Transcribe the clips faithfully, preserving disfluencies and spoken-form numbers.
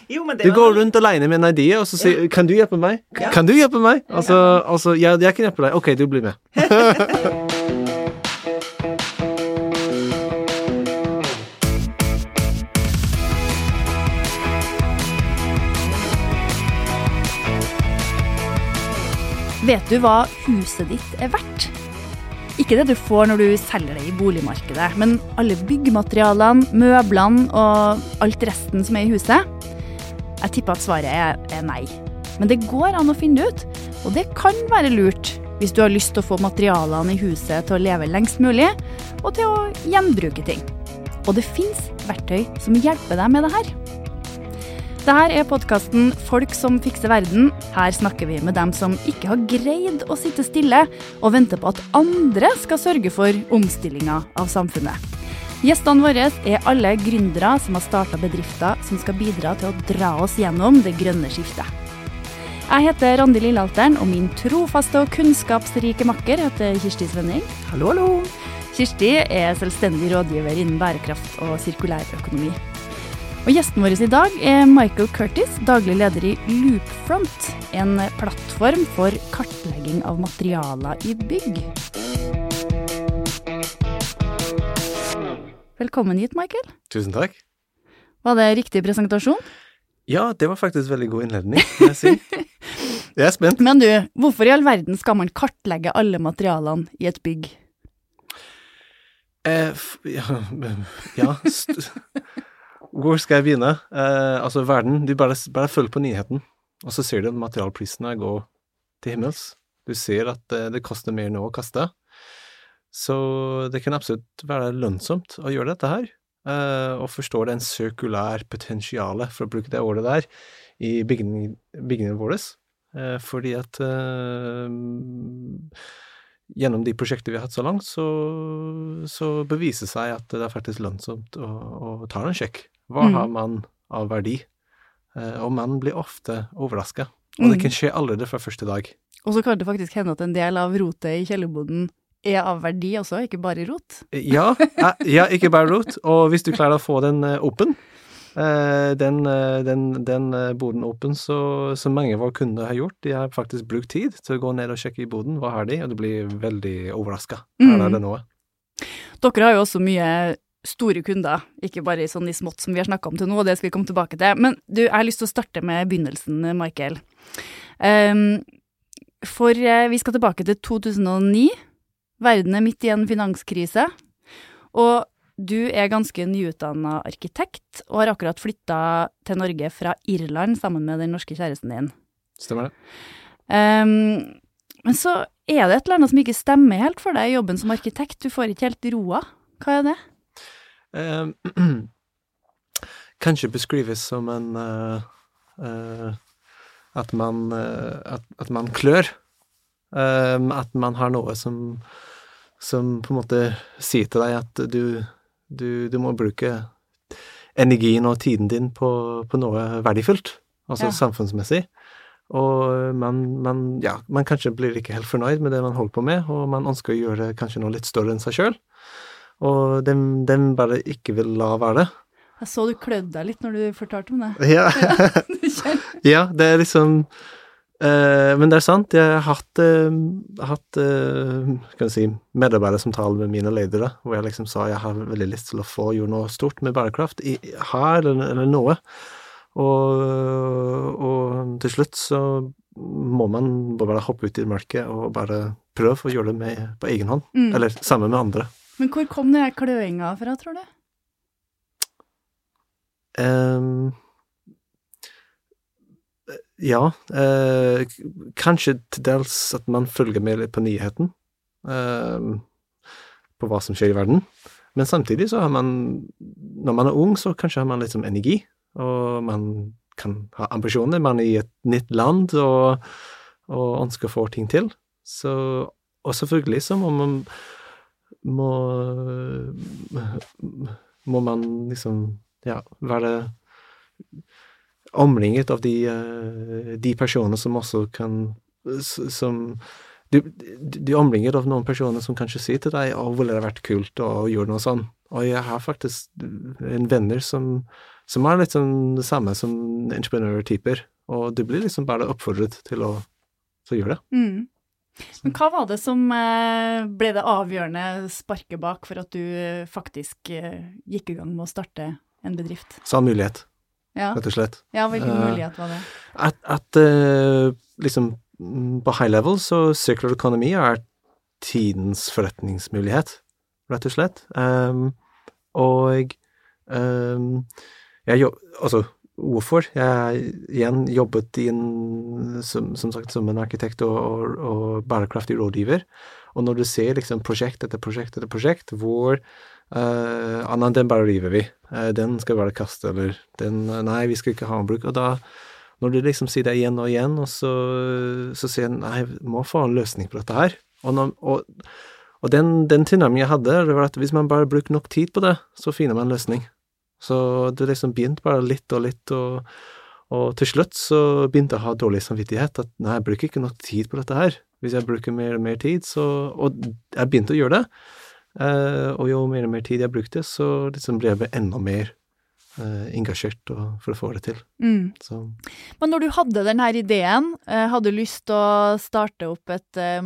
Jo, men det Du var går vel- rundt alene med en idé, og så sier, kan du hjelpe meg? Ja. Kan du hjelpe meg? Altså, altså, ja, jeg kan hjelpe deg. Ok, du blir med. Vet du hva huset ditt er verdt? Ikke det du får når du selger det i boligmarkedet, men alle byggmaterialene, møblene og alt resten som er i huset. Jeg tipper at svaret er, er nei. Men det går an å finne det ut, og det kan være lurt hvis du har lyst til å få materialene i huset til å leve lengst mulig, og til å gjenbruke ting. Og det finnes verktøy som hjelper deg med det her. Dette er podcasten Folk som fikser verden. Her snakker vi med dem som ikke har greid å sitte stille og vente på at andre skal sørge for omstillingen av samfunnet. Gjestene våre er alle gründere som har startet bedrifter som skal bidra til å dra oss gjennom det grønne skiftet. Jeg heter Randi Lillealteren, og min trofaste og kunnskapsrike makker heter Kirsti Svenning. Hallo, hallo. Kirsti er selvstendig rådgiver innen bærekraft og sirkulærøkonomi. Og gjesten vår i dag er Michael Curtis, daglig leder i Loopfront, en plattform for kartlegging av materialer i bygg. Velkommen hit, Michael. Tusen takk. Var det riktig presentasjon? Ja, det var faktisk veldig god innledning, må jeg si. Jeg er spent. Men du, hvorfor i all verden skal man kartlegge alle materialene i et bygg? Eh, f- ja, ja st- Hvor skal jeg begynne? Eh, altså, verden, du bare, bare følger på nyheten, og så ser du at materialprisene går til himmels. Du ser at eh, det koster mer nå å kaste. Så det kan absolutt være lønnsomt å gjøre dette her, eh, og forstå den sirkulær potensialet, for å bruke det ordet der, i bygningen, bygningen våres. Eh, fordi at eh, gjennom de prosjekter vi har hatt så langt, så, så beviser seg at det er faktisk lønnsomt å, å ta en sjekk. Hva Mm. har man av verdi? Eh, og man blir ofte overrasket. Og det Mm. kan skje allerede fra første dag. Og så kan det faktisk hende at en del av rotet i kjellerboden er av verdi også, ikke bare rot. Ja, eh, ja, ikke bare rot. Og hvis du klarer å få den eh, åpen, eh, den, eh, den, den eh, boden åpen, så, så mange av våre kunder har gjort, de har faktisk brukt tid til å gå ned og sjekke i boden. Hva har de? Og du blir veldig overrasket. Her Mm. er det noe. Dere har jo også mye store kunder, ikke bare sånn i smått som vi har snakket om til nå, og det skal vi komme tilbake til. Men du, jeg har lyst til å starte med begynnelsen, Michael. Um, for eh, vi skal tilbake til to tusen og ni. Verden er midt i en finanskrise, og du er ganske nyutdannet arkitekt, og har akkurat flyttet til Norge fra Irland sammen med den norske kjæresten din. Stemmer det? Um, men så er det et eller annet som ikke stemmer helt for deg i jobben som arkitekt. Du får ikke helt roa. Hva er det? Eh, kanskje beskrives som en eh, eh, at man eh, at, at man klør. Eh, at man har noe som som på en måte sier til deg at du, du, du må bruke energien og tiden din på, på noe verdifullt, altså Ja. samfunnsmessig. Og man, man, ja, man kanskje blir ikke helt fornøyd med det man holder på med, og man ønsker å gjøre kanskje noe litt større enn seg selv. Og dem, dem bare ikke vil la være. Jeg så du klødde deg litt når du fortalte om det. Ja, Du kjenner- ja det er liksom eh, men det er sant, jeg har hatt, eh, hatt eh, kan jeg si, medarbeidersamtaler med mine ledere, hvor jeg liksom sa jeg har veldig lyst til å få gjøre noe stort med bærekraft i, her eller, eller noe. Og, og til slutt så må man bare hoppe ut i mørket og bare prøve å gjøre det med, på egen hånd, Mm. eller sammen med andre. Men hvor kom den kløinga fra, tror du? Ehm, ja, eh, k- kanskje til dels at man følger med litt på nyheten, ehm, på hva som skjer i verden. Men samtidig så har man, når man er ung, så kanskje har man litt som energi, og man kan ha ambisjoner. Man er i et nytt land, og, og ønsker å få ting til. Så, og selvfølgelig så må man må må man liksom ja, være omringet av de, eh, de personer som også kan s- som du, du er omringet av noen personer som kanskje sier til deg, å, ville det vært kult å gjøre noe sånn. Og jeg har faktisk en venner som, som er litt sånn det samme som entreprenørtyper, og du blir liksom bare oppfordret til å, til å gjøre det. Mm. Men hva var det som eh, ble det avgjørende sparket bak for at du eh, faktisk eh, gikk i gang med å starte en bedrift? Sa mulighet, Ja, rett og slett. ja hvilken Eh, mulighet var det? At, at eh, liksom mm, på high level så circular economy er tidens forretningsmulighet, rett og slett. Um, og um, jeg jobb, altså hvorfor? Jeg igjen jobbet i en, som, som sagt, som en arkitekt og, og, og bærekraftig rådgiver, og når du ser liksom prosjekt etter prosjekt etter prosjekt, hvor uh, Anna, den bare river vi, uh, den skal bare kaste, eller den, nei, vi skal ikke ha en bruk, og da når du liksom sier det igjen og igjen, og så, så sier jeg, nei, vi må få en løsning på dette her. Og, når, og, og den, den tilnærmingen jeg hadde, det var at hvis man bare bruker nok tid på det, så finner man en løsning. Så det liksom begynte bare litt og litt, og, og til slutt så begynte jeg å ha dårlig samvittighet, at nei, jeg bruker ikke nok tid på dette her. Hvis jeg bruker mer og mer tid, så, og jeg begynte å gjøre det, uh, og jo mer og mer tid jeg brukte, så liksom ble jeg enda mer Uh, engasjert og, for å få det til. Mm. Så. Men når du hadde denne ideen, uh, hadde du lyst til å starte opp et uh,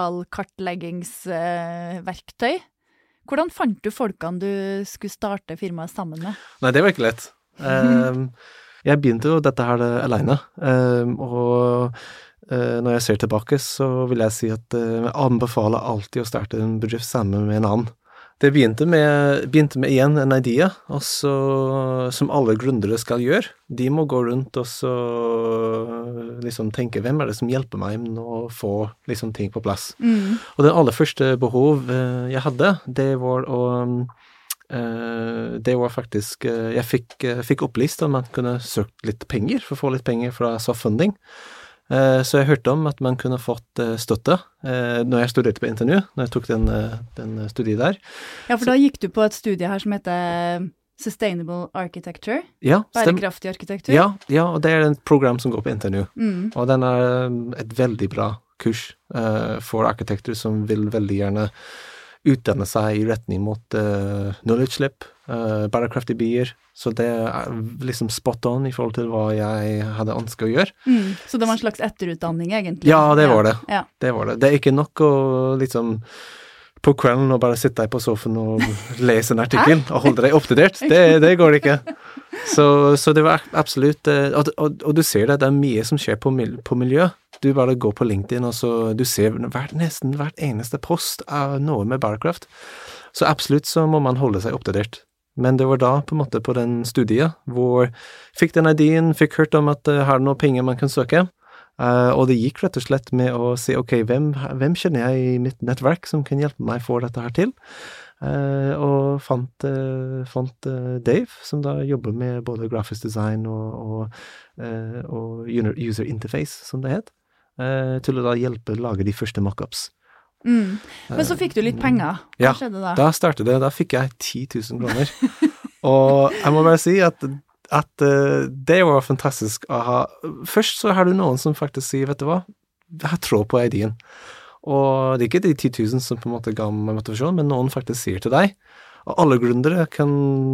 materialkartleggingsverktøy, uh, hvordan fant du folkene du skulle starte firmaet sammen med? Nei, det var ikke lett. Um, jeg begynte jo dette her alene, um, og uh, når jeg ser tilbake, så vil jeg si at uh, jeg anbefaler alltid å starte en bedrift sammen med en annen. Det begynte med, begynte med igjen en idé, også, som alle gründere skal gjøre. De må gå rundt og så liksom tenke, hvem er det som hjelper meg med å få liksom, ting på plass? Mm. Og det aller første behov uh, jeg hadde, det var å uh, det var faktisk, uh, jeg fikk, uh, fikk opplyst at man kunne søke litt penger, for å få litt penger fra Soft Funding. Uh, så jeg hørte om at man kunne fått uh, støtte uh, når jeg studerte på N T N U, når jeg tok den, uh, den studiet der. Ja, for så, da gikk du på et studie her som heter Sustainable Architecture, ja, bærekraftig arkitektur. Ja, ja, og det er et program som går på N T N U, Mm. og den er et veldig bra kurs uh, for arkitekter som vil veldig gjerne utdanne seg i retning mot uh, nullutslipp, uh, bærekraftige byer, så det er liksom spot on i forhold til hva jeg hadde ønsket å gjøre. Mm. Så det var en slags etterutdanning, egentlig? Ja, det var det. Ja. Det var det. Det er ikke nok å liksom på kvelden og bare sitte deg på sofaen og lese en artikkel og holde deg oppdatert. Det, det går ikke. Så, så det var absolutt, og, og, og du ser det, det er mye som skjer på, mil, på miljø. Du bare går på LinkedIn, og så du ser hvert, nesten hvert eneste post av noe med bærekraft. Så absolutt så må man holde seg oppdatert. Men det var da på en måte på den studiet hvor fikk den ideen, fikk hørt om at uh, her er noen penger man kan søke, uh, og det gikk rett og slett med å si, ok, hvem, hvem kjenner jeg i mitt nettverk som kan hjelpe meg få dette her til? Uh, og fant, uh, fant uh, Dave, som da jobber med både grafisk design og, og, uh, og user interface, som det het, uh, til å da hjelpe å lage de første mockups. Mm. Men så fikk du litt penger. Hva ja, skjedde da? Da startet det, da fikk jeg ti tusen kroner. Og jeg må bare si at, at uh, det var fantastisk å ha. Først så har du noen som faktisk sier, vet du hva, jeg har tro på ideen. Og det er ikke de ti tusen som på en måte ga meg motivasjon, men noen faktisk sier til deg. Og alle gründere kan,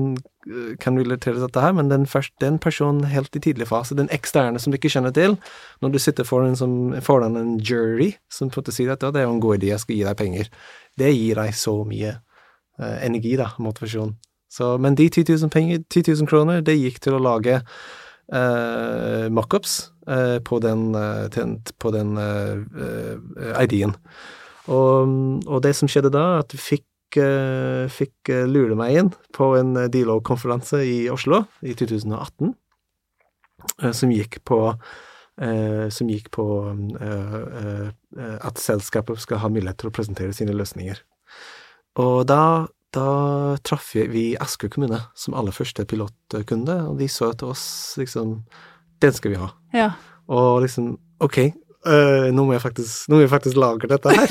kan relatere til dette her, men den, først, den personen helt i tidlig fase, den eksterne som du ikke kjenner til, når du sitter foran, som, foran en jury, som på en måte sier at ja, det er en god idé, jeg skal gi deg penger. Det gir deg så mye uh, energi, da, motivasjon. Så, men de ti tusen penger, ti tusen kroner, det gikk til å lage uh, mockups uh, på den, uh, ten, på den uh, uh, ideen. Og, og det som skjedde da, at du fikk Uh, fikk uh, lure meg inn på en uh, D-Log-konferanse i Oslo i to tusen og atten, uh, som gikk på uh, som gikk på uh, uh, at selskapet skal ha mulighet til å presentere sine løsninger. Og da, da traff vi Asker kommune som aller første pilotkunde, og de så til oss liksom, den skal vi ha. Ja. Og liksom, ok, uh, nå må jeg faktisk, nå må jeg faktisk lage dette her.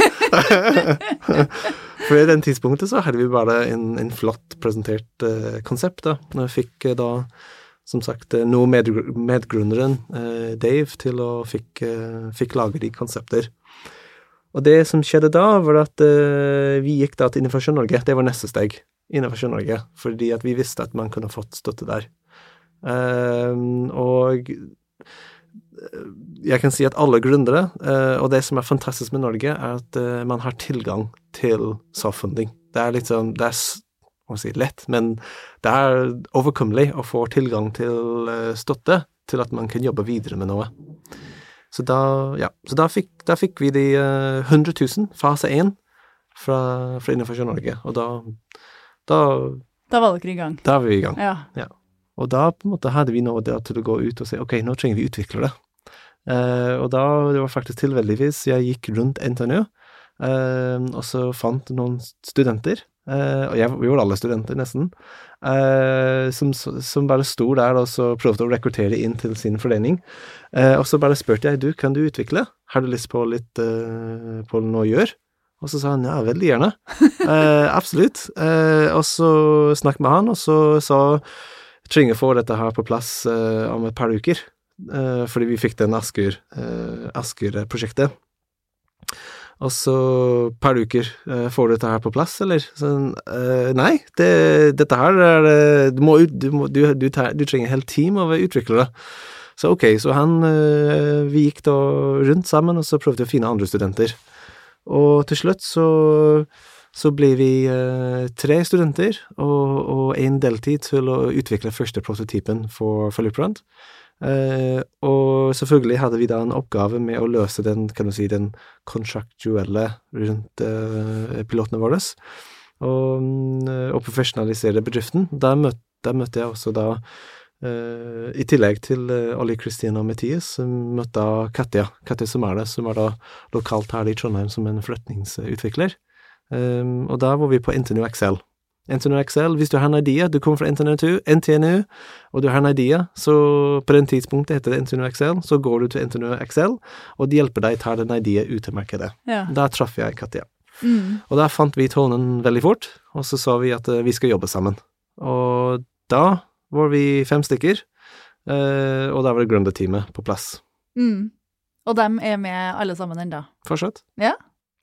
For i den tidspunktet så hadde vi bare en, en flott presentert uh, konsept da. Jeg fikk uh, da, som sagt, uh, noe med, medgrunderen uh, Dave til å fikk, uh, fikk lage de konsepter. Og det som skjedde da var at uh, vi gikk da til Innovasjon Norge. Det var neste steg, Innovasjon Norge, fordi at vi visste at man kunne fått støtte der. Uh, og jeg kan si at alle gründere, uh, og det som er fantastisk med Norge, er at uh, man har tilgang til softfunding. Det er litt sånn, det er hva skal jeg si, lett, men det er overkommelig å få tilgang til uh, støtte til at man kan jobbe videre med noe. Så da, ja, så da fikk, da fikk vi de uh, hundre tusen, fase én, fra, fra Innovasjon Norge, og da, da... Da var dere i gang. Da var vi i gang, ja. ja. Og da på en måte hadde vi noe der til å gå ut og si, ok, nå trenger vi utvikle det. Uh, og da, det var faktisk tilveldigvis, jeg gikk rundt N T N U, uh, og så fant noen studenter, uh, og jeg, vi var alle studenter nesten, uh, som, som bare sto der og så prøvde å rekruttere inn til sin forening. Uh, og så bare spurte jeg, du, kan du utvikle? Har du lyst på litt uh, på noe å gjøre? Og så sa han, ja, veldig gjerne. uh, absolutt. Uh, og så snakket med han, og så sa trenger få dette her på plass uh, om et par uker, uh, fordi vi fikk den Asker, uh, Asker-prosjektet. Og så par uker, uh, får du dette her på plass, eller? Sånn, uh, nei, det, dette her er, du, må, du, må, du, du, du trenger helt team av utviklere. Så ok, så han, uh, vi gikk da rundt sammen, og så prøvde vi å finne andre studenter. Og til slutt så så ble vi uh, tre studenter og, og en deltid til å utvikle første prototypen for, for Looprand. Uh, og selvfølgelig hadde vi da en oppgave med å løse den, kan du si, den kontraktuelle rundt uh, pilotene våre, og, uh, og profesjonalisere bedriften. Der, møt, der møtte jeg også da, uh, i tillegg til uh, Olli Kristina og Mathias, som møtte Katja, Katja som er det, som er da lokalt her i Trondheim som en forretningsutvikler. Um, og da var vi på N T N U Excel. N T N U Excel, hvis du har en idé, du kommer fra N T N U, N T N U, og du har en idé, så på den tidspunktet heter det N T N U Excel, så går du til N T N U Excel, og de hjelper deg å ta den ideen ut til markedet. Ja. Da traff jeg Katja. Mm. Og da fant vi tonen veldig fort, og så sa vi at uh, vi skal jobbe sammen. Og da var vi fem stykker, uh, og da var det gründerteamet på plass. Mm. Og dem er med alle sammen enda? Fortsatt. Ja.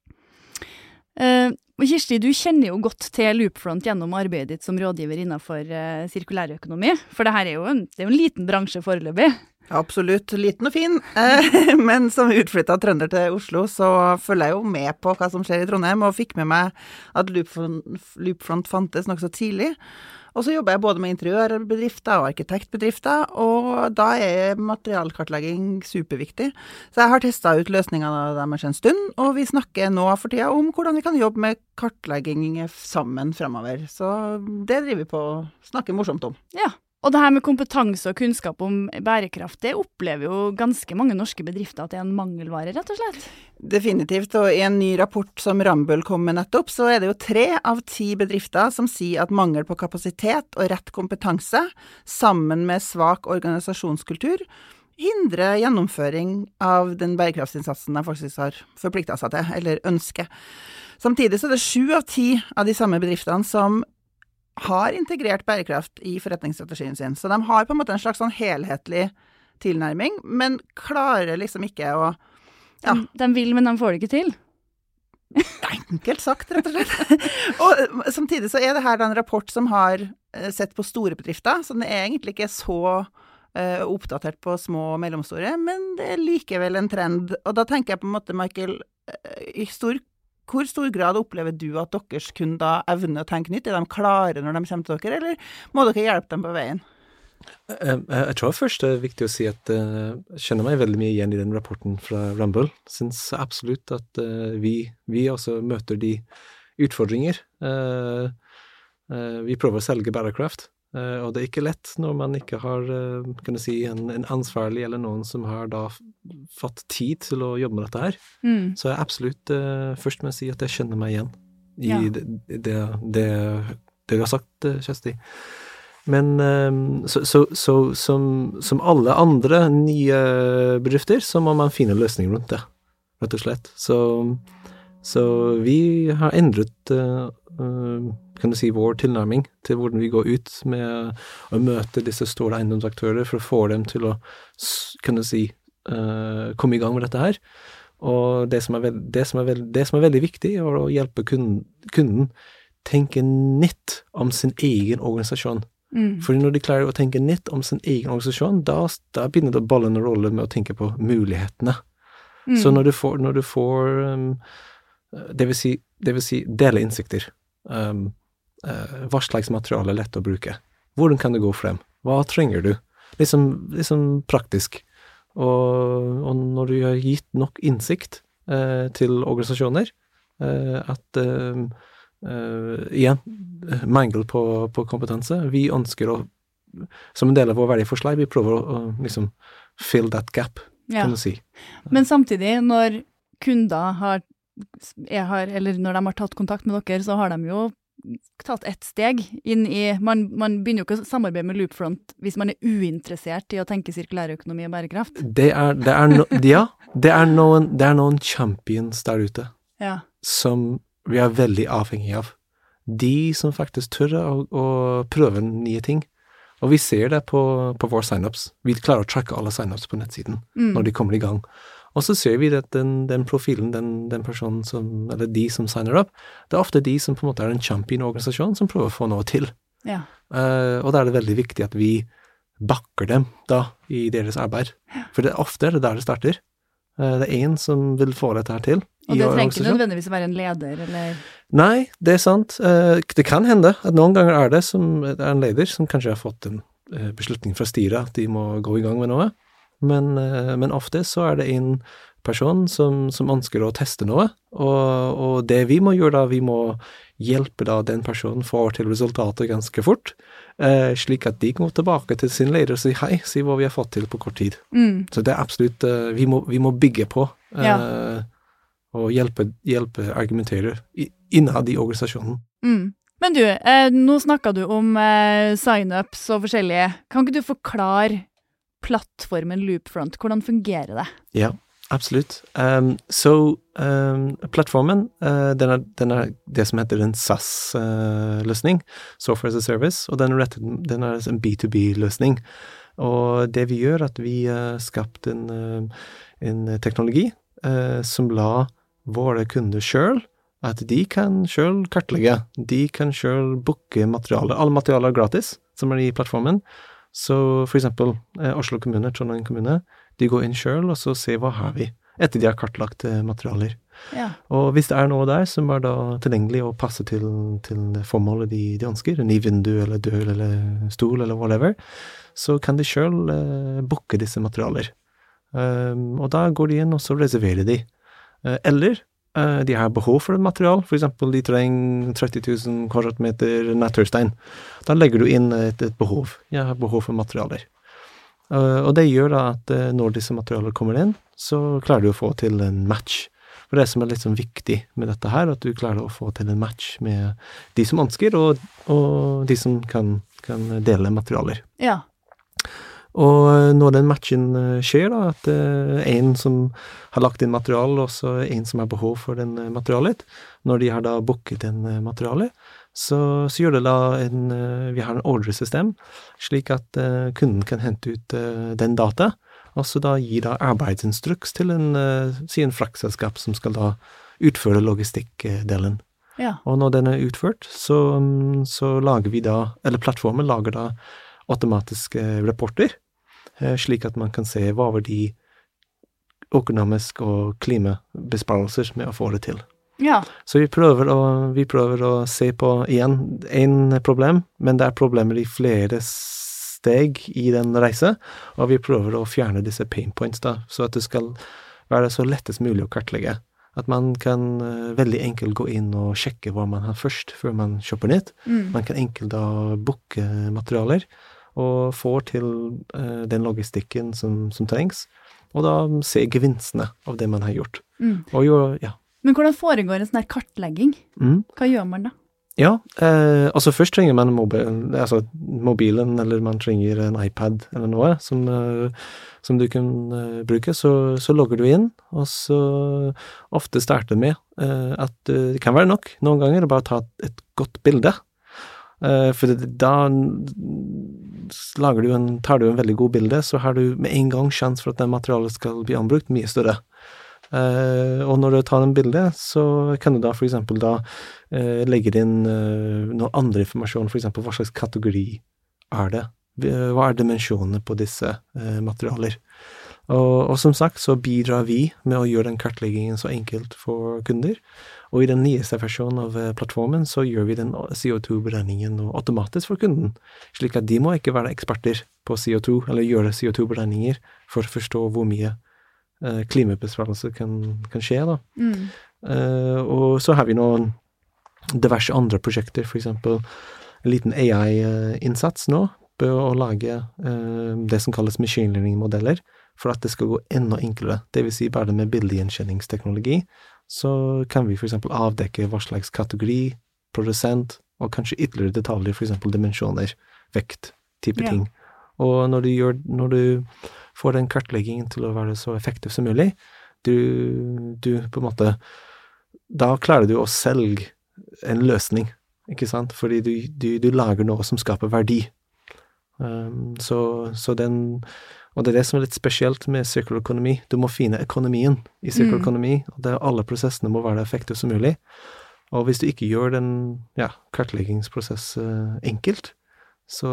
Uh, Kirsti, du kjenner jo godt til Loopfront gjennom arbeidet ditt som rådgiver innenfor uh, sirkulærøkonomi, for det her er jo en, det er jo en liten bransje foreløpig. Absolutt, liten og fin, uh, men som utflyttet trønder til Oslo, så følger jeg jo med på hva som skjer i Trondheim, og fikk med meg at Loopfront, Loopfront fantes nok så tidlig. Og så jobber jeg både med interiørbedrifter og arkitektbedrifter, og da er materialkartlegging superviktig. Så jeg har testet ut løsningene deres en stund, og vi snakker nå for tida om hvordan vi kan jobbe med kartlegging sammen fremover. Så det driver vi på å snakke morsomt om. Ja, og det her med kompetanse og kunnskap om bærekraft, det opplever jo ganske mange norske bedrifter at det er en mangelvare, rett og slett. Definitivt, og i en ny rapport som Ramboll kom med nettopp, så er det jo tre av ti bedrifter som sier at mangel på kapasitet og rett kompetanse, sammen med svak organisasjonskultur, hindrer gjennomføring av den bærekraftsinnsatsen de faktisk har forpliktet seg til, eller ønsker. Samtidig så er det sju av ti av de samme bedriftene som har integrert bærekraft i forretningsstrategien sin. Så de har på en måte en slags sånn helhetlig tilnærming, men klarer liksom ikke å... Ja. De, de vil, men de får det ikke til. Enkelt sagt, rett og slett. Og samtidig så er det her en rapport som har sett på store bedrifter, så den er egentlig ikke så uh, oppdatert på små og mellomstore, men det er likevel en trend. Og da tenker jeg på en måte, Michael, uh, i stor hvor stor grad opplever du at deres kunder evner å tenke nytt? Er de klare når de kommer til dere, eller må dere hjelpe dem på veien? Jeg, jeg tror først det er viktig å si at uh, jeg kjenner meg veldig mye igjen i den rapporten fra Ramboll. Synes absolutt at uh, vi, vi også møter de utfordringer. Uh, uh, vi prøver å selge bærekraft, uh, og det er ikke lett når man ikke har uh, kan du si, en, en ansvarlig eller noen som har da fått tid til å jobbe med dette her. Mm. Så jeg absolutt uh, først må jeg si at jeg kjenner meg igjen i ja. det, det, det, det du har sagt, Kjersti. Men um, så, så, så som, som alle andre nye bedrifter, så må man finne løsninger rundt det, rett og slett. Så, så vi har endret uh, uh, kan du si, vår tilnærming til hvordan vi går ut med å møte disse store eiendomsaktører for å få dem til å, kan du si, Uh, komme i gang med dette her. Og det som er, veld, det som er, veld, det som er veldig viktig er å hjelpe kunden, kunden tenke nytt om sin egen organisasjon. Mm. For når de klarer å tenke nytt om sin egen organisasjon, da, da begynner det å balle en rolle med å tenke på mulighetene. Mm. Så når du får, når du får um, det vil si, det vil si dele innsikter, um, uh, hva slags materiale er lett å bruke, hvordan kan du gå frem, hva trenger du, liksom, liksom praktisk. Og, og når du har gitt nok innsikt uh, til organisasjoner, uh, at uh, uh, igjen, mangel på, på kompetanse, vi ønsker å, som en del av vår verdiforslag, vi prøver å, å liksom fill that gap, Ja. kan du si. Men samtidig, når kunder har, jeg har, eller når de har tatt kontakt med dere, så har de jo tatt ett steg inn i, man, man begynner jo ikke å samarbeide med Loopfront hvis man er uinteressert i å tenke sirkulærøkonomi og bærekraft. Det er, det er no, ja, det er noen, det er noen champions der ute, Ja. som vi er veldig avhengig av. De som faktisk tør å, å prøve nye ting. Og vi ser det på, på våre sign-ups. Vi klarer å tracke alle sign-ups på nettsiden Mm. når de kommer i gang. Og så ser vi at den, den profilen, den, den personen som, eller de som signer opp, det er ofte de som på en måte er en champion-organisasjon som prøver å få noe til. Ja. Uh, og da er det veldig viktig at vi bakker dem da i deres arbeid. For det, ofte er det der det starter. Uh, det er en som vil få dette her til. Og i det trenger ikke organisasjonen. nødvendigvis å være en leder, eller... Nei, det er sant. Uh, det kan hende at noen ganger er det som det er en leder som kanskje har fått en uh, beslutning fra styret at de må gå i gang med noe. Men, uh, men ofte så er det en person som, som ønsker å teste noe, og, og det vi må gjøre da, vi må hjelpe da den personen får til resultatet ganske fort, uh, slik at de kan gå tilbake til sin leder og si hei, si hva vi har fått til på kort tid. Mm. Så det er absolutt, uh, vi, må, vi må bygge på uh, Ja. og hjelpe, hjelpe argumentere i, innad i organisasjonen. Mm. Men du, eh, nå snakket du om eh, sign-ups og forskjellige. Kan ikke du forklare plattformen Loopfront? Hvordan fungerer det? Ja, absolutt. Um, så um, plattformen, uh, den, er, den er det som heter en SaaS-løsning, Software as a Service, og den er, rettet, den er en B to B-løsning. Og det vi gjør, er at vi har uh, skapt en, uh, en teknologi uh, som la våre kunder selv, at de kan selv kartlegge, de kan selv booke materialer. Alle materialer er gratis, som er i plattformen. Så for eksempel eh, Oslo kommune, Trondheim kommune, de går inn selv og så ser hva har vi, etter de har kartlagt eh, materialer. Ja. Og hvis det er noe der som er da tilgjengelig og passer til, til formålet de, de ønsker, en ny vindu eller dør eller stol eller whatever, så kan de selv eh, booke disse materialer. Um, og da går de inn og så reserverer de. Uh, eller uh, de har behov for et material, for eksempel de trenger tretti tusen kvadratmeter naturstein. Da legger du inn et, et behov. Jeg har behov for materialer. Uh, og det gjør da at uh, når disse materialer kommer inn, så klarer du å få til en match. For det som er litt sånn viktig med dette her, at du klarer å få til en match med de som ønsker, og, og de som kan, kan dele materialer. Ja. Og når den matchen skjer da, at uh, en som har lagt inn materiale, og så en som har behov for den materialet, når de har da booket den materialet, så, så gjør det da en, uh, vi har en ordresystem, slik at uh, kunden kan hente ut uh, den data, og så da gir da arbeidsinstruks til en, uh, si en fraktselskap som skal da utføre logistikkdelen. Ja. Og når den er utført, så, um, så lager vi da, eller plattformen lager da automatiske rapporter, slik at man kan se hva var de økonomiske og klimabesparelser med å få det til. Ja. Så vi prøver å, vi prøver å se på igjen en problem, men det er problemer i flere steg i den reise, og vi prøver å fjerne disse pain points da, så at det skal være så lettest mulig å kartlegge. At man kan uh, veldig enkelt gå inn og sjekke hva man har først, før man kjøper nytt. Mm. Man kan enkelt da booke materialer, og får til uh, den logistikken som, som trengs, og da se gevinstene av det man har gjort. Mm. Og jo, ja. Men hvordan foregår en sånn her kartlegging? Mm. Hva gjør man da? Ja, eh, altså først trenger man mobil, altså mobilen, eller man trenger en iPad eller noe som, uh, som du kan uh, bruke, så, så logger du inn, og så ofte starter med uh, at uh, det kan være nok noen ganger å bare ta et godt bilde. Uh, for det, da lager du en, tar du en veldig god bilde, så har du med en gang sjans for at det materialet skal bli anbrukt mye større. Uh, og når du tar en bilde, så kan du da for eksempel da uh, legge inn uh, noe andre informasjon, for eksempel hva slags kategori er det? Hva er dimensjonene på disse eh, materialer? Og, og som sagt så bidrar vi med å gjøre den kartleggingen så enkelt for kunder, og i den nyeste versjonen av eh, plattformen så gjør vi den C O to beregningen automatisk for kunden, slik at de må ikke være eksperter på C O to, eller gjøre C O to beregninger for å forstå hvor mye eh, klimabesparelse kan, kan skje da. Mm. Eh, og så har vi noen diverse andre prosjekter, for eksempel en liten A I-innsats nå, på å lage uh, det som kalles machine learning-modeller, for at det skal gå enda enklere. Det vil si bare med bildegjenkjenningsteknologi, så kan vi for eksempel avdekke hva slags kategori, produsent, og kanskje ytterligere detaljer, for eksempel dimensjoner, vekt, type yeah. ting. Og når du, gjør, når du får den kartleggingen til å være så effektiv som mulig, du, du på en måte, da klarer du å selge en løsning, ikke sant? Fordi du, du, du lager noe som skaper verdi. Um, så, så den, og det er det som er litt spesielt med circular økonomi. Du må finne økonomien i circular økonomi, mm. og det, alle prosessene må være effektive som mulig. Og hvis du ikke gjør den ja, kartleggingsprosess uh, enkelt, så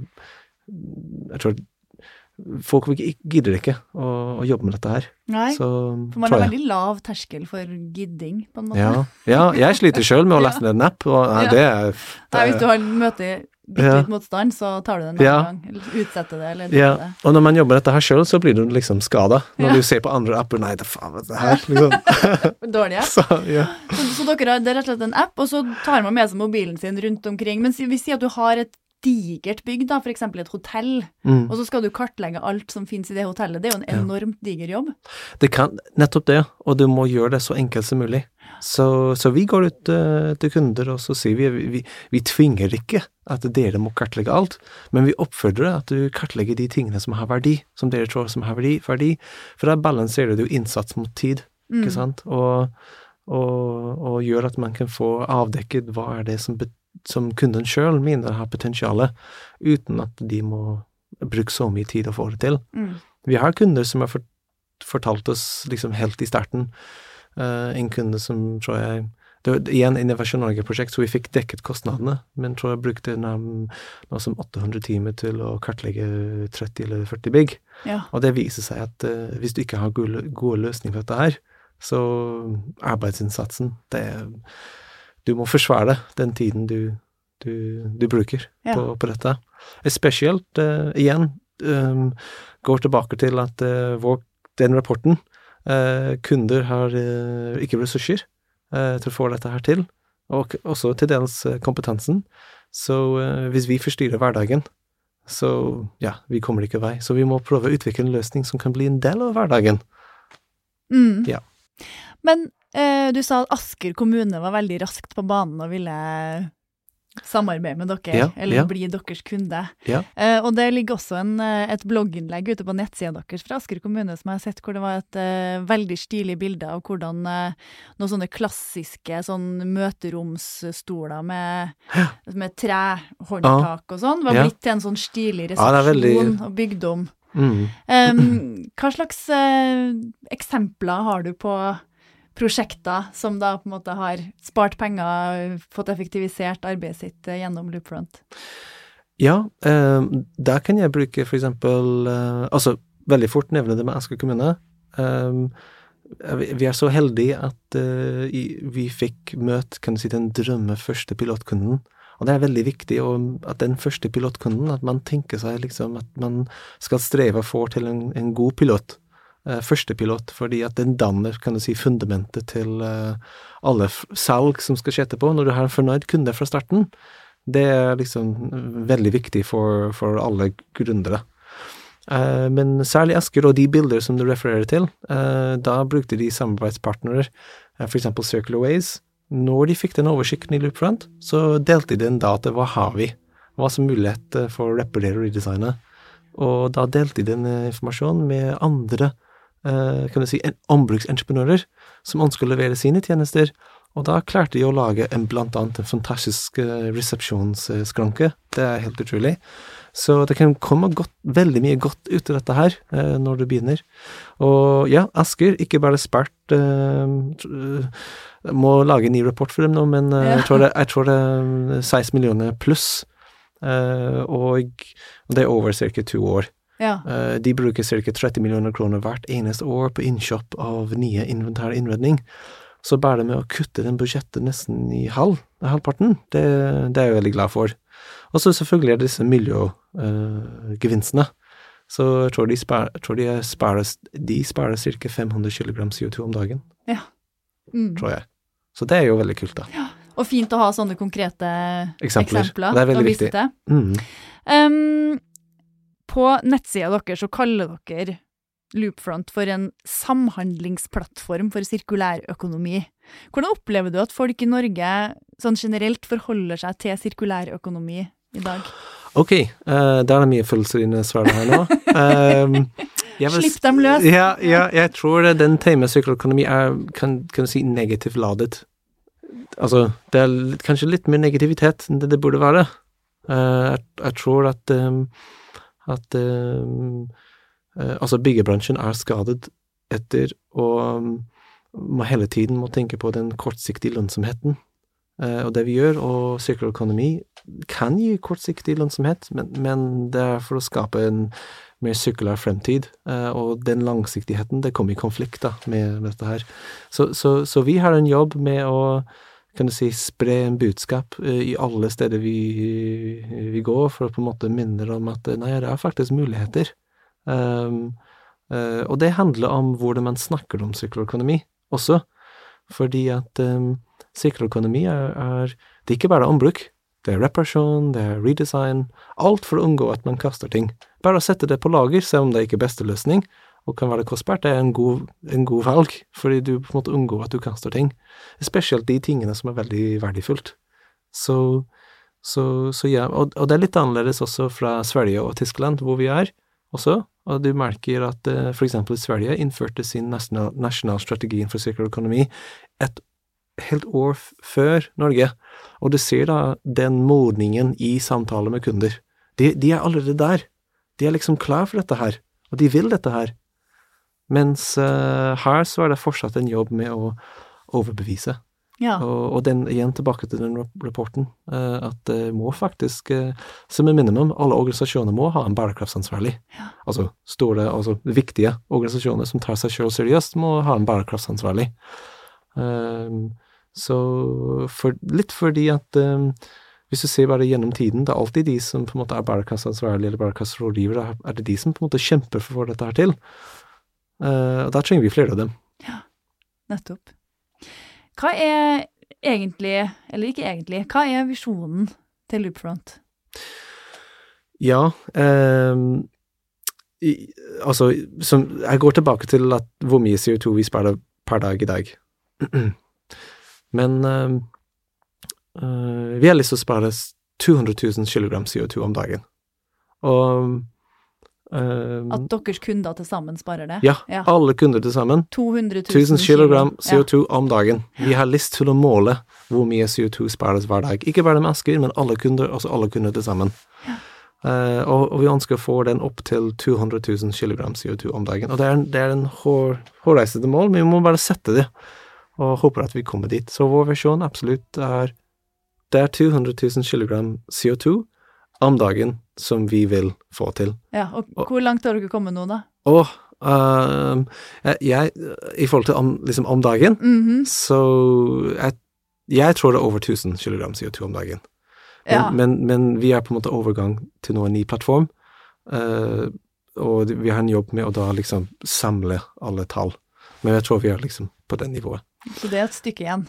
jeg tror folk gidder ikke å, å jobbe med dette her. Nei, så, for man har veldig lav terskel for gidding, på en måte. Ja, ja jeg sliter selv med å lese ned en app, og nei, ja. det er... Det, nei, hvis du har møte bitte ja. litt motstand, så tar du det en annen ja. gang, eller utsetter det, eller ja. det. Og når man jobber dette her selv, så blir du liksom skadet. Når ja. du ser på andre apper, nei, det er faen det her, liksom. Dårlig app. Så, ja. så, så dere har, det er rett og slett en app, og så tar man med seg mobilen sin rundt omkring, men vi sier at du har et digert bygg, da, for eksempel et hotell, mm. og så skal du kartlegge alt som finnes i det hotellet. Det er jo en enormt ja. diger jobb. Det kan, nettopp det, og du må gjøre det så enkelt som mulig. Så, så vi går ut uh, til kunder, og så sier vi, vi, vi tvinger ikke at dere må kartlegge alt, men vi oppfordrer at du kartlegger de tingene som har verdi, som dere tror som har verdi, verdi for da balanserer du innsats mot tid, mm. ikke sant? Og, og, og gjør at man kan få avdekket hva er det som betyr som kunden selv mener har potensialet, uten at de må bruke så mye tid å få det til. Mm. Vi har kunder som har fortalt oss liksom helt i starten, uh, en kunde som tror jeg, det var igjen Innovation Norge-prosjekt, så vi fikk dekket kostnadene, men tror jeg brukte noe som åtte hundre timer til å kartlegge tretti eller førti bygg. Ja. Og det viser seg at uh, hvis du ikke har gode, gode løsninger for dette her, så arbeidsinnsatsen, det er du må forsvare den tiden du, du, du bruker ja. på, på dette. Spesielt, uh, igjen, um, går tilbake til at uh, vår, den rapporten, uh, kunder har uh, ikke ressurser uh, til å få dette her til, og også til dels uh, kompetansen. Så uh, hvis vi forstyrrer hverdagen, så ja, vi kommer ikke vei. Så vi må prøve å utvikle en løsning som kan bli en del av hverdagen. Mm. Ja. Men du sa at Asker kommune var veldig raskt på banen og ville samarbeide med dere, ja, eller ja. bli deres kunde. Ja. Uh, og det ligger også en, et blogginnlegg ute på nettsiden deres fra Asker kommune som jeg har sett, hvor det var et uh, veldig stilig bilde av hvordan uh, noen sånne klassiske sånn møteromsstoler med, ja. med trehåndtak og sånn, var ja. blitt til en sånn stilig resepsjon ja, veldig... og bygd om. Mm. Um, hva slags uh, eksempler har du på prosjekter som da på en måte har spart penger, fått effektivisert arbeidet sitt gjennom Loopfront? Ja, eh, der kan jeg bruke for eksempel, eh, altså veldig fort nevne det med Asker kommune. Eh, vi er så heldige at eh, vi fikk møte, kan du si, den drømme første pilotkunden. Og det er veldig viktig at den første pilotkunden, at man tenker seg liksom at man skal streve for til en, en god pilot. Uh, første pilot, fordi at den danner, kan du si, fundamentet til uh, alle f- salg som skal skje etterpå. Når du har en fornøyd kunde fra starten, det er liksom veldig viktig for, for alle gründere. Uh, men særlig Asker og de bilder som du refererer til, uh, da brukte de samarbeidspartnere, uh, for eksempel Circular Ways. Når de fikk den oversikten i Loopfront, så delte de den data, hva har vi? Hva som mulighet for å reparere og redesigne? Og da delte de den uh, informasjonen med andre Uh, kan du si, en, ombruksentreprenører som ønsker å levere sine tjenester, og da klarte de å lage en, blant annet en fantastisk uh, resepsjonsskranke. Det er helt utrolig. Så det kan komme godt, veldig mye godt ut av dette her uh, når du begynner. Og ja, Asker, ikke bare spart uh, må lage en ny rapport for dem nå, men uh, ja. jeg, tror det, jeg tror det er seksten millioner pluss Uh, og det er over cirka to år. Ja. Uh, de bruker cirka tretti millioner kroner hvert eneste år på innkjøp av nye inventær innredning. Så bare med å kutte den budsjettet nesten i halv, halvparten, det, det er jeg veldig glad for. Og så selvfølgelig er det disse miljøgevinstene. Uh, så jeg tror de sparer, jeg tror de sparer, de sparer cirka fem hundre kilogram C O to om dagen. Ja. Mm. Tror jeg. Så det er jo veldig kult da. Ja. Og fint å ha sånne konkrete eksempler. eksempler det er veldig viktig. Mm. Um, på nettsida deres så kaller dere Loopfront for en samhandlingsplattform for sirkulær økonomi. Hvordan opplever du at folk i Norge sånn generelt forholder seg til sirkulær økonomi i dag? Ok, uh, det er mye følelser inne i svaret her nå. um, vil, Slipp dem løs. Ja, ja, jeg tror den temaet sirkulær økonomi er, kan, kan du si, negativt ladet. Altså, det er litt, kanskje litt mer negativitet enn det det burde være. Uh, jeg, jeg tror at, um, at um, uh, altså byggebransjen er skadet etter og um, må hele tiden må tenke på den kortsiktige lønnsomheten. Uh, og det vi gjør, og sirkulær økonomi kan gi kortsiktig lønnsomhet, men, men det er for å skape en mer sirkulær fremtid, uh, og den langsiktigheten, det kommer i konflikt da, med, med dette her. Så, så, så vi har en jobb med å, kan du si, spre en budskap uh, i alle steder vi, vi går, for å på en måte minne om at nei, det er faktisk muligheter. Um, uh, og det handler om hvordan man snakker om sirkulær økonomi også, fordi at um, sirkulær økonomi er, er, det er ikke bare ombruk, det er reparasjon, det er redesign, alt for å unngå at man kaster ting. Bare å sette det på lager, selv om det ikke er beste løsning, og kan være kostbart, det er en god, en god valg, fordi du på en måte unngår at du kaster ting. Spesielt de tingene som er veldig verdifullt. Så, så, så ja, og, og det er litt annerledes også fra Sverige og Tyskland, hvor vi er også, og du merker at uh, for eksempel Sverige innførte sin national, national strategien for sirkulær økonomi et helt år f- før Norge, og du ser da den modningen i samtaler med kunder. De, de er allerede der. De er liksom klar for dette her, og de vil dette her. Mens uh, her så er det fortsatt en jobb med å overbevise. Ja. Og, og den, igjen tilbake til den rapporten, uh, at det uh, må faktisk, uh, som en minimum, alle organisasjoner må ha en bærekraftsansvarlig. Ja. Altså store, altså viktige organisasjoner som tar seg selv seriøst, må ha en bærekraftsansvarlig. Um, så for, litt fordi at um, hvis du ser bare gjennom tiden, det er alltid de som på en måte er bærekraftsansvarlig eller bærekraftsrådgiver, er det de som på en måte kjemper for å få dette her til. Uh, og da trenger vi flere av dem. Ja, nettopp. Hva er egentlig, eller ikke egentlig, hva er visjonen til Loopfront? Ja, um, i, altså, som, jeg går tilbake til at hvor mye C O to vi sparer per dag i dag. Men uh, uh, vi har lyst til å spare to hundre tusen kilogram C O to om dagen. Og uh, At deres kunder til sammen sparer det? Ja, ja. Alle kunder til sammen. to hundre tusen kilogram C O to ja. om dagen. Vi har lyst til å måle hvor mye C O to spares hver dag. Ikke bare med Asker, men alle kunder, altså alle kunder til sammen. Ja. Uh, og, og vi ønsker å få den opp til to hundre tusen kilogram C O to om dagen. Og det er en, det er en hår, hårreisende mål, men vi må bare sette det. Og håper at vi kommer dit. Så vår versjon absolutt er det er to hundre tusen kilogram C O to om dagen som vi vil få til. Ja, og, og hvor langt har dere kommet nå da? Og um, jeg, i forhold til om, liksom om dagen, mm-hmm. så jeg, jeg tror det er over tusen kilogram C O to om dagen. Men, ja. men, men vi er på en måte overgang til noen ny plattform, uh, og vi har en jobb med å da liksom samle alle tall. Men jeg tror vi er liksom på den nivået. Så det er et stykke igjen?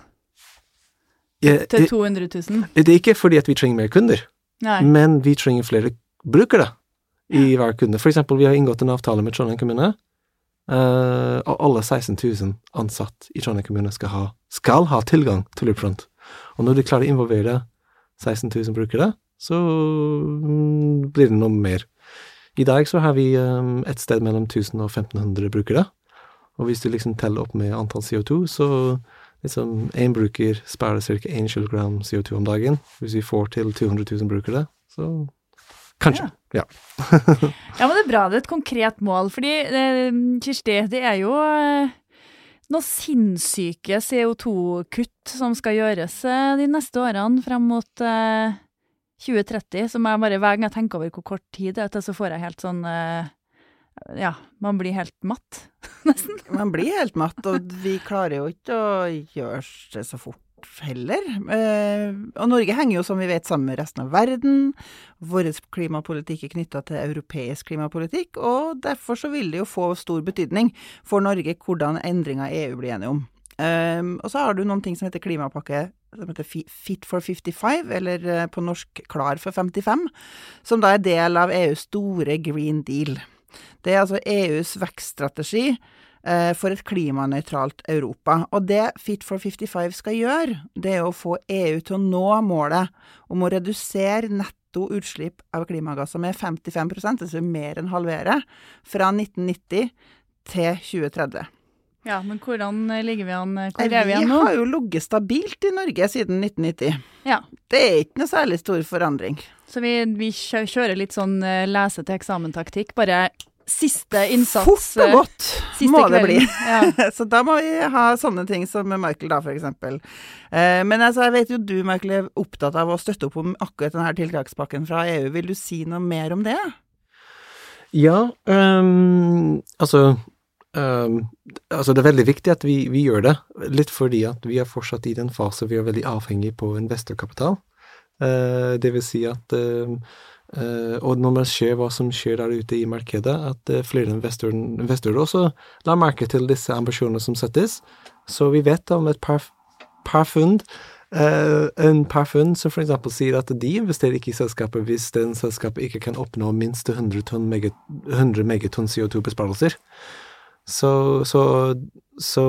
Ja, til to hundre tusen? Det er ikke fordi at vi trenger mer kunder, Nei. men vi trenger flere brukere i hver kunde. For eksempel, vi har inngått en avtale med Trondheim kommune, uh, og alle seksten tusen ansatt i Trondheim kommune skal ha, skal ha tilgang til Loopfront. Og når de klarer å involvere seksten tusen brukere, så mm, blir det noe mer. I dag så har vi um, et sted mellom tusen og femten hundre brukere, og hvis du liksom teller opp med antall C O to, så liksom en bruker sparer cirka en kilogram C O to om dagen. Hvis vi får til to hundre tusen brukere, så kanskje, ja. Ja. Ja, men det er bra, det er et konkret mål, fordi eh, Kirsti, det er jo eh, noen sinnssyke C O to kutt som skal gjøres eh, de neste årene frem mot eh, tjue tretti, så må jeg bare hver gang jeg tenker over hvor kort tid det er, så får jeg helt sånn, ja, man blir helt matt, nesten. Man blir helt matt, og vi klarer jo ikke å gjøre det så fort heller. Eh, og Norge henger jo, som vi vet, sammen med resten av verden. Vår klimapolitikk er knyttet til europeisk klimapolitikk, og derfor så vil det jo få stor betydning for Norge hvordan endringer E U blir enige om. Eh, og så har du noen ting som heter klimapakke, som heter Fit for femtifem, eller eh, på norsk Klar for femtifem, som da er del av E U's store Green Deal. Det er altså E U's vekststrategi for et klimanøytralt Europa. Og det Fit for femtifem skal gjøre, det er å få E U til å nå målet om å redusere netto utslipp av klimagasser med femtifem prosent, altså mer enn halvere, fra nitten nitti til tjue tretti. Ja, men hvordan ligger vi an? Hvor er vi an nå? Vi har jo ligget stabilt i Norge siden nitten nitti. Ja. Det er ikke noe særlig stor forandring. Så vi, vi kjører litt sånn lese til eksamen-taktikk, bare siste innsats. Fort og godt må det bli. Ja. Så da må vi ha sånne ting som Michael da, for eksempel. Eh, men altså, jeg vet jo du, Michael, er opptatt av å støtte opp om akkurat denne tiltakspakken fra E U. Vil du si noe mer om det? Ja, um, altså, um, altså det er veldig viktig at vi, vi gjør det, litt fordi at vi er fortsatt i den fase vi er veldig avhengig på investorkapital. Uh, det vil si at uh, Uh, og når man ser hva som skjer der ute i markedet, at uh, flere investorer, investorer også lar merke til disse ambisjonene som settes. Så vi vet om et par, par fund, uh, en par fund som for eksempel sier at de investerer ikke i selskapet hvis den selskapet ikke kan oppnå minst hundre, tonn mega, hundre megatonn C O to besparelser. Så, så, så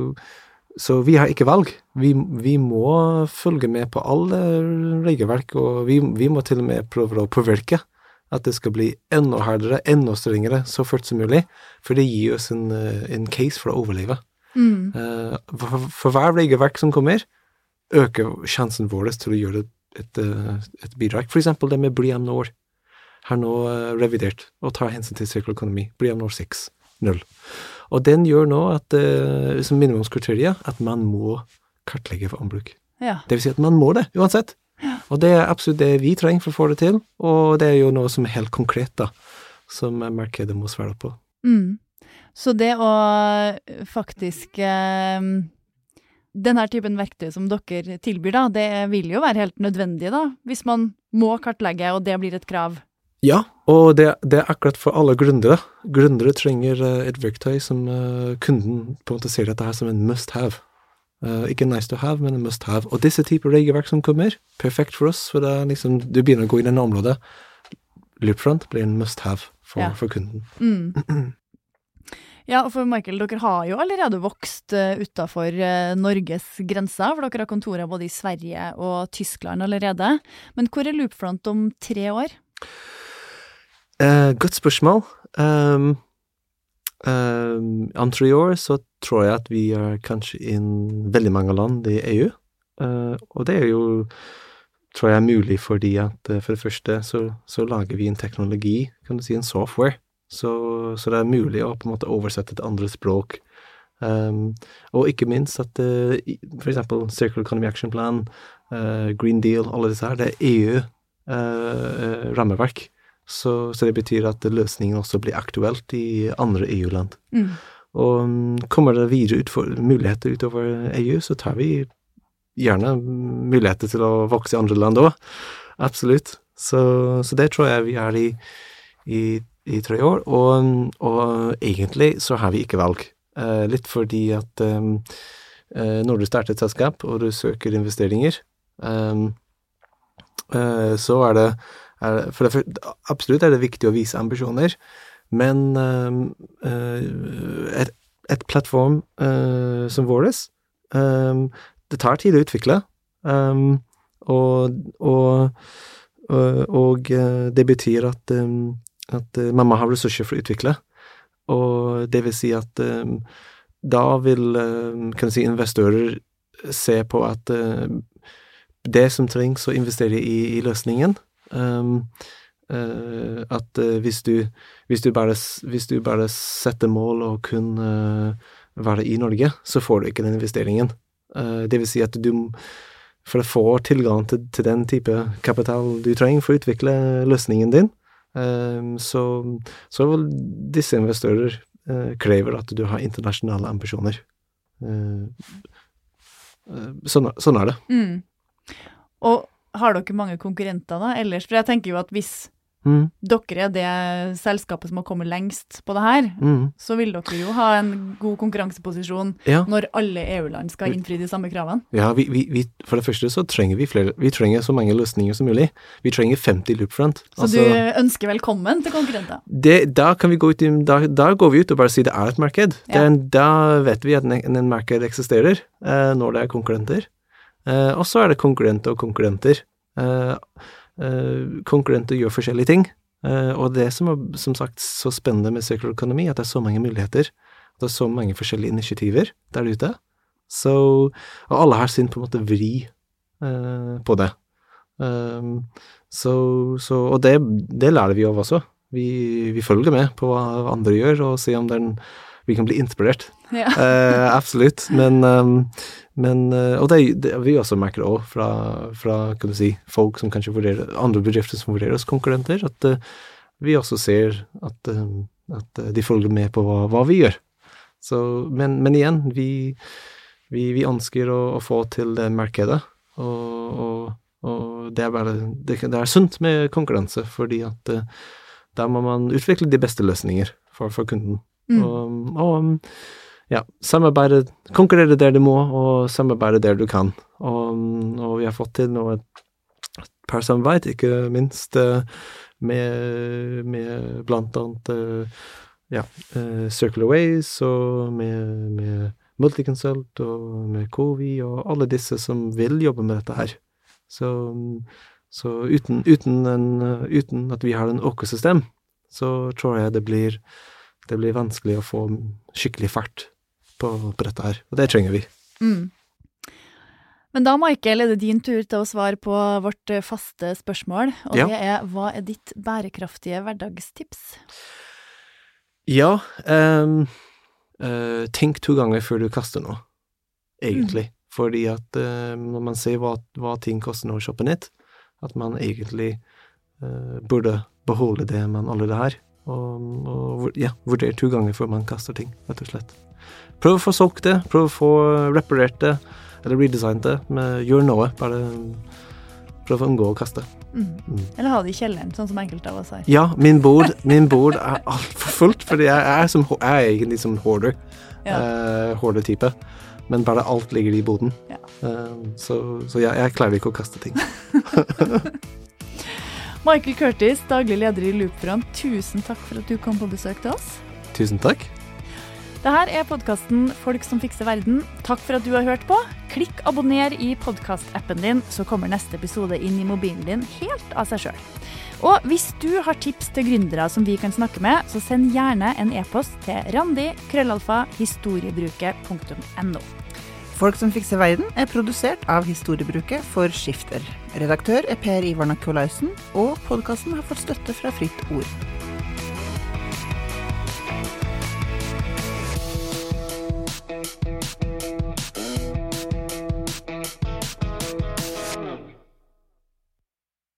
Så vi har ikke valg. Vi, vi må følge med på alle regelverk, og vi, vi må til og med prøve å påvirke at det skal bli enda hardere, enda strengere, så fort som mulig, for det gir oss en, en case for å overleve. Mm. Uh, for, for hver regelverk som kommer, øker sjansen vår til å gjøre et, et, et bidrag. For eksempel det med BREEAM Nord har nå uh, revidert og tar hensyn til circular economy. BREEAM Nord seks, null. Og den gjør nå at, uh, som minimumskriterier, at man må kartlegge for ombruk. Ja. Det vil si at man må det, uansett. Ja. Og det er absolutt det vi trenger for å få det til, og det er jo noe som er helt konkret da, som markedet må svare på. Mm. Så det å faktisk, eh, denne typen verktøy som dere tilbyr da, det vil jo være helt nødvendig da, hvis man må kartlegge, og det blir et krav. Ja, og det, det er akkurat for alle gründere. Gründere trenger uh, et verktøy som uh, kunden på en måte ser dette her som en must have. Uh, ikke nice to have, men en must have. Og disse typer regelverk som kommer, perfekt for oss, for det er liksom, du begynner å gå i denne området. Loopfront blir en must have for, ja. for kunden. Mm. Ja, og for Michael, dere har jo allerede vokst uh, utenfor uh, Norges grenser, for dere har kontorer både i Sverige og Tyskland allerede. Men hvor er Loopfront om tre år? Uh, godt spørsmål. Um, um, om tre år så tror jeg at vi er kanskje i veldig mange land i E U. Uh, og det er jo, tror jeg, mulig fordi at uh, for det første så, så lager vi en teknologi, kan du si, en software. Så, så det er mulig å på en måte oversette til andre språk. Um, og ikke minst at uh, for eksempel Circular Economy Action Plan, uh, Green Deal, alle disse her, det er E U-rammeverk. Uh, Så, så det betyr at løsningen også blir aktuelt i andre E U-land. Mm. Og um, kommer det videre utfor, muligheter utover E U, så tar vi gjerne muligheter til å vokse i andre land også. Absolutt. Så, så det tror jeg vi er i, i, i tre år. Og, og egentlig så har vi ikke valg. Uh, litt fordi at um, uh, når du starter et selskap, og du søker investeringer, um, uh, så er det Er, for det, absolutt er det viktig å vise ambisjoner, men uh, uh, et, et plattform uh, som våres, um, det tar tid å utvikle, um, og, og, og, og uh, det betyr at, um, at uh, man må ha ressurser for å utvikle, og det vil si at um, da vil um, kan du si, investorer se på at uh, det som trengs å investere i, i løsningen, Um, uh, at uh, hvis du hvis du bare hvis du bare setter mål og kun uh, være i Norge, så får du ikke den investeringen. Uh, det vil si at du for å få tilgang til, til den type kapital du trenger for å utvikle løsningen din, um, så, så vil disse investorer uh, krever at du har internasjonale ambisjoner. Uh, uh, sånn, sånn er det. Mm. Og har dere mange konkurrenter da, ellers? For jeg tenker jo at hvis Mm. dere er det selskapet som har kommet lengst på det her, Mm. så vil dere jo ha en god konkurranseposisjon Ja. når alle E U-land skal innfri de samme kravene. Ja, vi, vi, vi, for det første så trenger vi flere, vi trenger så mange løsninger som mulig. Vi trenger femti loopfront. Så du ønsker velkommen til konkurrenter? Det, da kan vi gå ut i, da, da går vi ut og bare si det er et marked. Ja. Det er en, da vet vi at en, en marked eksisterer, eh, når det er konkurrenter. Eh, og så er det konkurrenter og konkurrenter. Eh, Uh, konkurrenter gjør forskjellige ting, uh, og det som er som sagt så spennende med circular economy, at det er så mange muligheter, at det er så mange forskjellige initiativer der ute, så, og alle har sin på en måte vri uh, på det. Um, så, så, og det, det lærer vi av også. Vi, vi følger med på hva andre gjør, og ser om den, vi kan bli inspirert. Ja. uh, absolutt, men um, Men, og det, det vi også merker også fra, fra, kan du si, folk som kanskje vurderer, andre bedrifter som vurderer oss konkurrenter, at uh, vi også ser at, uh, at de følger med på hva, hva vi gjør. Så, men, men igjen, vi, vi, vi ønsker å, å få til det markedet, og, og, og det er bare, det, det er sunt med konkurranse, fordi at uh, da må man utvikle de beste løsninger for, for kunden. Mm. Og, og ja, samarbeide, konkurrere der du må, og samarbeide der du kan. Og, og vi har fått til noe et par samarbeid, ikke minst uh, med, med blant annet uh, ja, uh, Circular Ways, og med, med Multiconsult, og med Covi, og alle disse som vil jobbe med dette her. Så, så uten, uten, en, uten at vi har en økosystem, så tror jeg det blir, det blir vanskelig å få skikkelig fart På, på dette her, og det trenger vi. Mm. Men da, Michael, er det din tur til å svare på vårt faste spørsmål, og ja. Det er, hva er ditt bærekraftige hverdagstips? Ja, um, uh, tenk to ganger før du kaster noe, egentlig. Mm. Fordi at uh, når man ser hva, hva ting koster når å shoppe nytt, at man egentlig uh, burde beholde det man allerede har, og, og ja, vurdere to ganger før man kaster ting, rett og slett. Prøv å få solgt det, prøv å få reparert det, eller redesignet det, men gjør noe, bare prøv å unngå å kaste. Mm. Mm. Eller ha det i kjelleren, sånn som enkelte av oss har. Ja, min bod, min bod er alt for fullt, fordi jeg er, som, jeg er egentlig som hoarder, ja. uh, hoarder-type, men bare alt ligger i boden. Ja. Uh, så så jeg, jeg klarer ikke å kaste ting. Michael Curtis, daglig leder i Loopfront, tusen takk for at du kom på besøk til oss. Tusen takk. Dette er podcasten Folk som fikser verden. Takk for at du har hørt på. Klikk abonner i podcast-appen din, så kommer neste episode inn i mobilen din helt av seg selv. Og hvis du har tips til gründere som vi kan snakke med, så send gjerne en e-post til randi krøllalfa historiebruket punktum no. Folk som fikser verden er produsert av Historiebruket for Skifter. Redaktør er Per Ivar Nakolaisen, og podcasten har fått støtte fra Fritt Ord.